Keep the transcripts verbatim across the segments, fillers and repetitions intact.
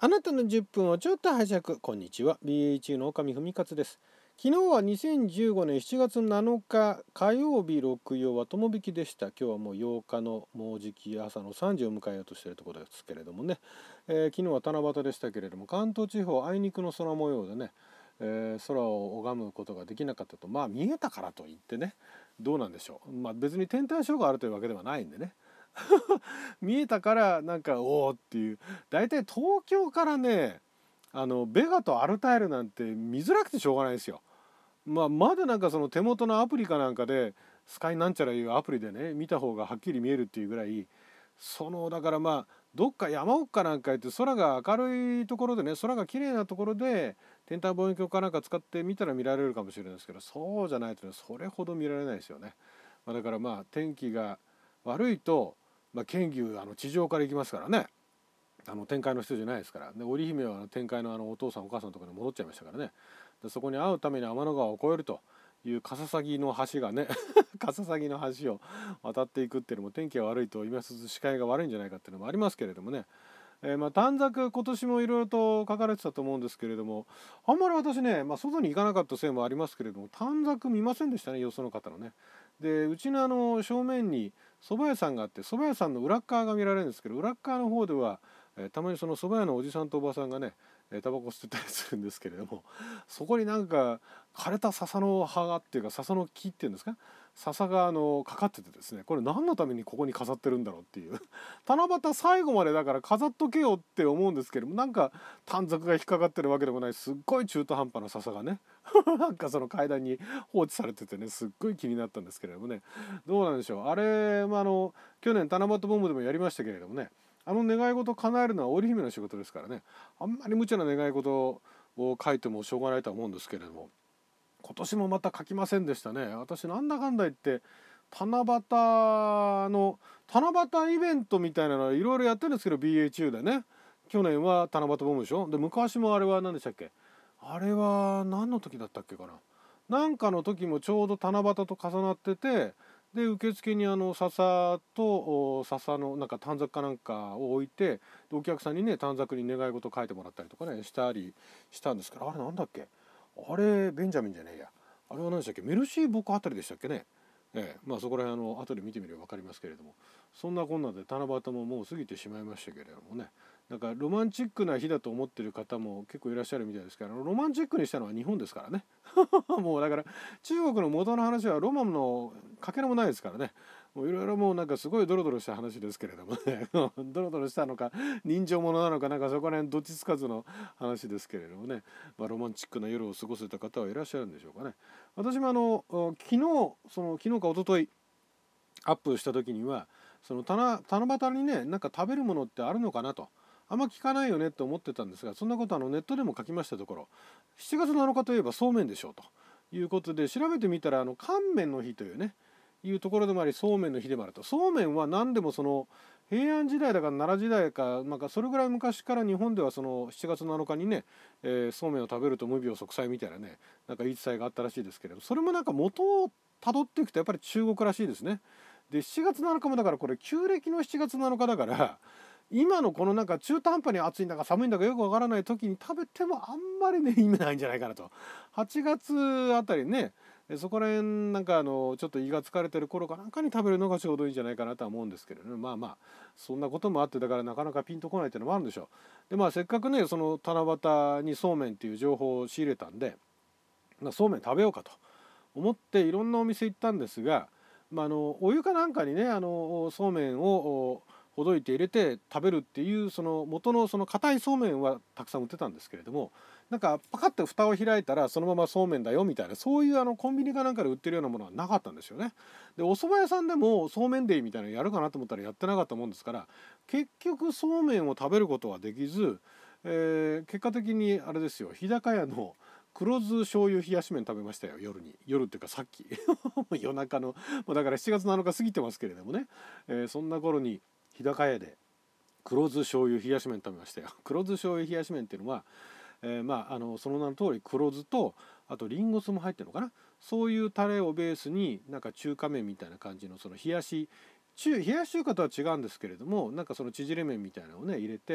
あなたのじゅっぷんをちょっと拝借。こんにちは。ビーエイチユー の岡見文勝です。昨日はにせんじゅうごねんしちがつなのか火曜日六曜は友引きでした。今日はもうようかのもうじき朝のさんじを迎えようとしているところですけれどもね、えー、昨日は七夕でしたけれども、関東地方あいにくの空模様でね、えー、空を拝むことができなかったと。まあ見えたからといってね、どうなんでしょう。まあ別に天体ショーがあるというわけではないんでね見えたからなんかおおっていう。大体東京からね、あのベガとアルタイルなんて見づらくてしょうがないですよ。まあ、まだなんかその手元のアプリかなんかでスカイなんちゃらいうアプリでね見た方がはっきり見えるっていうぐらい、そのだからまあどっか山奥かなんか行って空が明るいところでね、空が綺麗なところで天体望遠鏡かなんか使って見たら見られるかもしれないですけど、そうじゃないとねそれほど見られないですよね。まあ、だからまあ天気が悪いと、まあ、剣牛あの地上から行きますからね、あの天界の人じゃないですから。で織姫は天界のあのお父さんお母さんのところに戻っちゃいましたからね。でそこに会うために天の川を越えるというカササギの橋がねカササギの橋を渡っていくっていうのも、天気が悪いと今すず視界が悪いんじゃないかっていうのもありますけれどもね。えー、まあ短冊今年もいろいろと書かれてたと思うんですけれども、あんまり私ね、まあ、外に行かなかったせいもありますけれども、短冊見ませんでしたね、よその方のね。でうちのあの正面に蕎麦屋さんがあって、蕎麦屋さんの裏側が見られるんですけど、裏側の方では、えー、たまにその蕎麦屋のおじさんとおばさんがねタバコ吸ってたりするんですけれども、そこになんか枯れた笹の葉がっていうか笹の木っていうんですか、笹があのかかっててですね、これ何のためにここに飾ってるんだろうっていう。七夕最後までだから飾っとけよって思うんですけども、なんか短冊が引っかかってるわけでもない、すっごい中途半端な笹がねなんかその階段に放置されててね、すっごい気になったんですけれどもね。どうなんでしょうあれ、まあ、あの去年七夕ボンボでもやりましたけれどもね、あの願い事を叶えるのは織姫の仕事ですからね、あんまり無茶な願い事を書いてもしょうがないとは思うんですけれども、今年もまた書きませんでしたね。私なんだかんだ言って七夕の七夕イベントみたいなのいろいろやってるんですけど ビーエイチユー でね。去年は七夕ボムでしょ。で昔もあれは何でしたっけ、あれは何の時だったっけかな、なんかの時もちょうど七夕と重なってて、で受付にあの笹と笹のなんか短冊かなんかを置いて、お客さんにね短冊に願い事書いてもらったりとかねしたりしたんですけど、あれなんだっけ、あれベンジャミンじゃねえや、あれは何でしたっけ、メルシー僕あたりでしたっけね。ええ、まあそこら辺あの後で見てみれば分かりますけれども、そんなこんなで七夕ももう過ぎてしまいましたけれどもね、なんかロマンチックな日だと思ってる方も結構いらっしゃるみたいですから、ロマンチックにしたのは日本ですからねもうだから中国の元の話はロマンのかけらもないですからね。もういろいろもうなんかすごいドロドロした話ですけれどもねドロドロしたのか人情ものなのかなんかそこら辺どっちつかずの話ですけれどもね、まあ、ロマンチックな夜を過ごせた方はいらっしゃるんでしょうかね。私もあの昨日その昨日か一昨日アップした時には、その七夕にねなんか食べるものってあるのかなと、あんま聞かないよねと思ってたんですが、そんなことあのネットでも書きましたところ、しちがつなのかといえばそうめんでしょうということで調べてみたら、あの乾麺の日というねいうところでもあり、そうめんの日でもあると。そうめんは何でもその平安時代だか奈良時代か、なんかそれぐらい昔から日本ではそのしちがつなのかにね、えー、そうめんを食べると無病息災みたいなね、なんか言い伝えがあったらしいですけれど、それもなんか元をたどっていくとやっぱり中国らしいですね。でしちがつなのかもだから、これ旧暦のしちがつなのかだから、今のこのなんか中途半端に暑いんだか寒いんだかよくわからない時に食べてもあんまりね意味ないんじゃないかなと。はちがつあたりね、そこら辺なんかあのちょっと胃が疲れてる頃かなんかに食べるのがちょうどいいんじゃないかなとは思うんですけどね。まあまあそんなこともあって、だからなかなかピンとこないっていうのもあるんでしょう。でまあせっかくねその七夕にそうめんっていう情報を仕入れたんで、まあ、そうめん食べようかと思っていろんなお店行ったんですが、まあ、あのお湯かなんかにねあのそうめんをほどいて入れて食べるっていうその元のその硬いそうめんはたくさん売ってたんですけれども、なんかパカッと蓋を開いたらそのままそうめんだよみたいな、そういうあのコンビニかなんかで売ってるようなものはなかったんですよね。でお蕎麦屋さんでもそうめんデーみたいなのやるかなと思ったらやってなかったもんですから、結局そうめんを食べることはできず、えー、結果的にあれですよ、日高屋の黒酢醤油冷やし麺食べましたよ、夜に。夜っていうかさっき夜中のもうだからしちがつなのか過ぎてますけれどもね、えー、そんな頃に日高屋で黒酢醤油冷やし麺食べましたよ。黒酢醤油冷やし麺っていうのは、えー、まああのその名の通り黒酢とあとリンゴ酢も入ってるのかな、そういうタレをベースになんか中華麺みたいな感じのその冷やし中冷やし中華とは違うんですけれども、なんかその縮れ麺みたいなのをね入れて、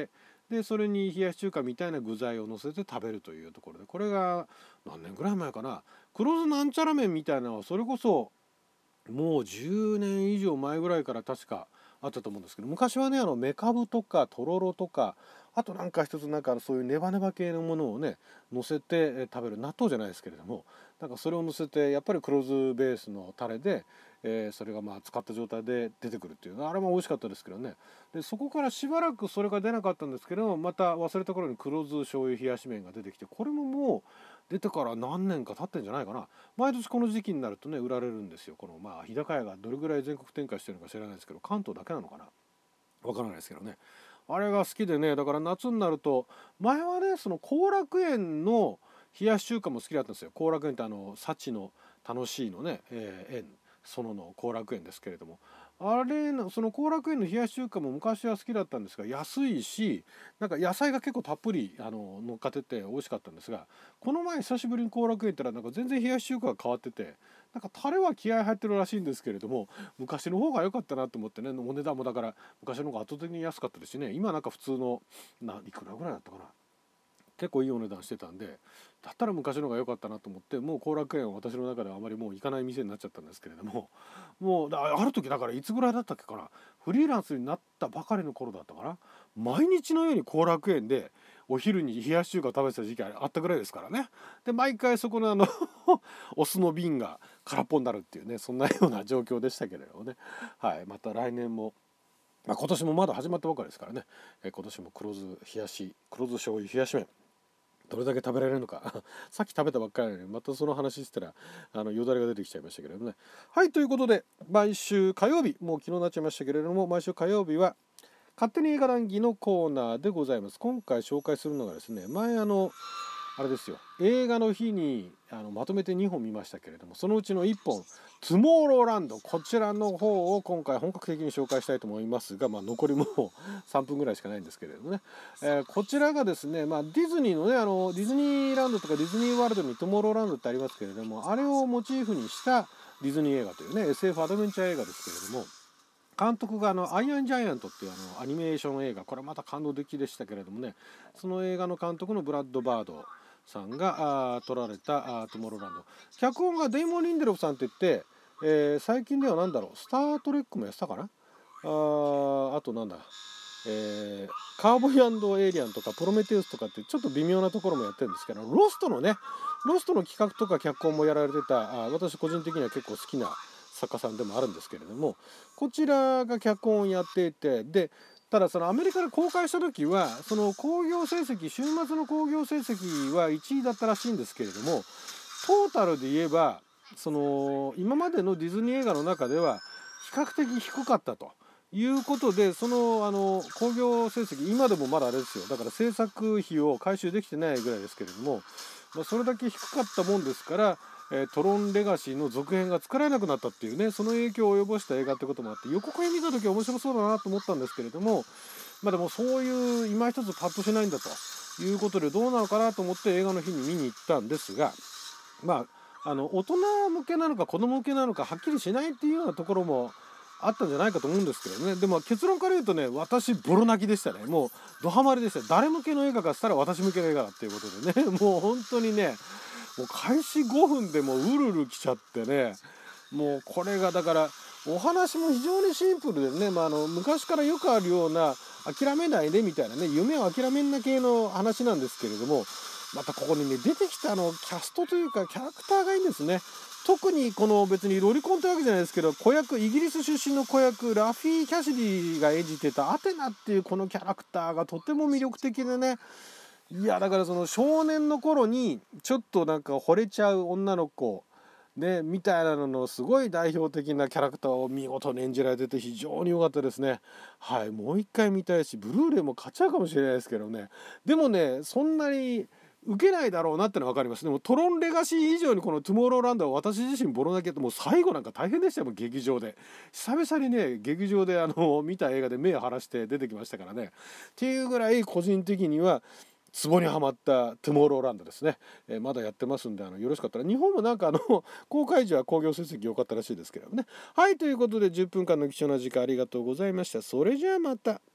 でそれに冷やし中華みたいな具材を乗せて食べるというところで、これが何年ぐらい前かな、黒酢なんちゃら麺みたいなのはそれこそもうじゅうねん以上前ぐらいから確かあったと思うんですけど、昔はねあのメカブとかとろろとか、あとなんか一つなんかそういうネバネバ系のものをね乗せて食べる、納豆じゃないですけれども、なんかそれを乗せてやっぱり黒酢ベースのタレで、えー、それがまあ使った状態で出てくるっていう、あれも美味しかったですけどね。でそこからしばらくそれが出なかったんですけど、また忘れた頃に黒酢醤油冷やし麺が出てきて、これももう出てから何年か経ってんじゃないかな。毎年この時期になるとね売られるんですよ。このまあ日高屋がどれぐらい全国展開してるのか知らないですけど、関東だけなのかな、わからないですけどね。あれが好きでね、だから夏になると、前はねその後楽園の冷やし中華も好きだったんですよ。後楽園ってあの幸の楽しいのね、えー、園そのの後楽園ですけれども、あれのその後楽園の冷やし中華も昔は好きだったんですが、安いしなんか野菜が結構たっぷりあの乗っかってて美味しかったんですが、この前久しぶりに後楽園行ったらなんか全然冷やし中華が変わってて、なんかタレは気合入ってるらしいんですけれども、昔の方が良かったなと思ってね。お値段もだから昔の方が圧倒的に安かったですしね。今なんか普通のないくらぐらいだったかな、結構いいお値段してたんで、だったら昔の方が良かったなと思って、もう後楽園は私の中ではあまりもう行かない店になっちゃったんですけれども、もうある時だからいつぐらいだったっけかな、フリーランスになったばかりの頃だったかな、毎日のように後楽園でお昼に冷やし中華を食べてた時期あったぐらいですからね。で毎回そこのあのお酢の瓶が空っぽになるっていうね、そんなような状況でしたけれどもね。はい、また来年もまあ、今年もまだ始まったばかりですからね、え今年も黒酢冷やし黒酢醤油冷やし麺どれだけ食べられるのかさっき食べたばっかりなのにまたその話したらあのよだれが出てきちゃいましたけれどもね。はい、ということで毎週火曜日、もう昨日になっちゃいましたけれども、毎週火曜日は勝手に映画談義のコーナーでございます。今回紹介するのがですね、前あのあれですよ、映画の日にあのまとめてにほん見ましたけれども、そのうちのいっぽんトゥモローランド、こちらの方を今回本格的に紹介したいと思いますが、まあ、残りもうさんぷんぐらいしかないんですけれどもね、えー、こちらがですね、まあ、ディズニーのねあのディズニーランドとかディズニーワールドにトゥモローランドってありますけれども、あれをモチーフにしたディズニー映画というね エスエフ アドベンチャー映画ですけれども、監督があのアイアンジャイアントっていうあのアニメーション映画、これまた感動的でしたけれどもね、その映画の監督のブラッド・バードさんがあ撮られたあトゥモローランド、脚本がデイモン・リンデロフさんって言って、えー、最近では何だろう、スター・トレックもやってたかな、ああとなんだ、えー、カーボイ&エイリアンとかプロメテウスとかってちょっと微妙なところもやってるんですけど、ロストのねロストの企画とか脚本もやられてた、あ私個人的には結構好きな作家さんでもあるんですけれども、こちらが脚本をやっていて、でただそのアメリカで公開した時はその興行成績、週末の興行成績はいちいだったらしいんですけれども、トータルで言えばその今までのディズニー映画の中では比較的低かったということで、そのあの興行成績今でもまだあれですよ、だから制作費を回収できてないぐらいですけれども、まあ、それだけ低かったもんですから、えー、トロンレガシーの続編が作られなくなったっていうね、その影響を及ぼした映画ってこともあって、予告編見た時は面白そうだなと思ったんですけれども、まあでもそういう今一つパッとしないんだということで、どうなのかなと思って映画の日に見に行ったんですが、まああの大人向けなのか子供向けなのかはっきりしないっていうようなところもあったんじゃないかと思うんですけどね。でも結論から言うとね、私ボロ泣きでしたね。もうドハマりでした。誰向けの映画かしたら私向けの映画だっていうことでねもう本当にね、もう開始ごふんでもううるうる来ちゃってね、もうこれがだからお話も非常にシンプルでね、まあ、あの昔からよくあるような諦めないでみたいなね、夢を諦めんな系の話なんですけれども、またここにね出てきたあのキャストというかキャラクターがいいんですね。特にこの別にロリコンってわけじゃないですけど、子役イギリス出身の子役ラフィー・キャシディが演じてたアテナっていうこのキャラクターがとても魅力的でね、いやだからその少年の頃にちょっとなんか惚れちゃう女の子ねみたいなののすごい代表的なキャラクターを見事に演じられてて非常に良かったですね。はい、もう一回見たいしブルーレイも買っちゃうかもしれないですけどね。でもねそんなに受けないだろうなってのは分かります。でもトロンレガシー以上にこのトゥモローランドは私自身ボロ泣きって、もう最後なんか大変でしたよ。もう劇場で久々にね劇場であの見た映画で目を晴らして出てきましたからね。っていうぐらい個人的にはツボにはまったトゥモローランドですね。えー、まだやってますんで、あのよろしかったら日本もなんかあの公開時は興行成績良かったらしいですけどね。はい、ということでじゅっぷんかんの貴重な時間ありがとうございました。それじゃあまた。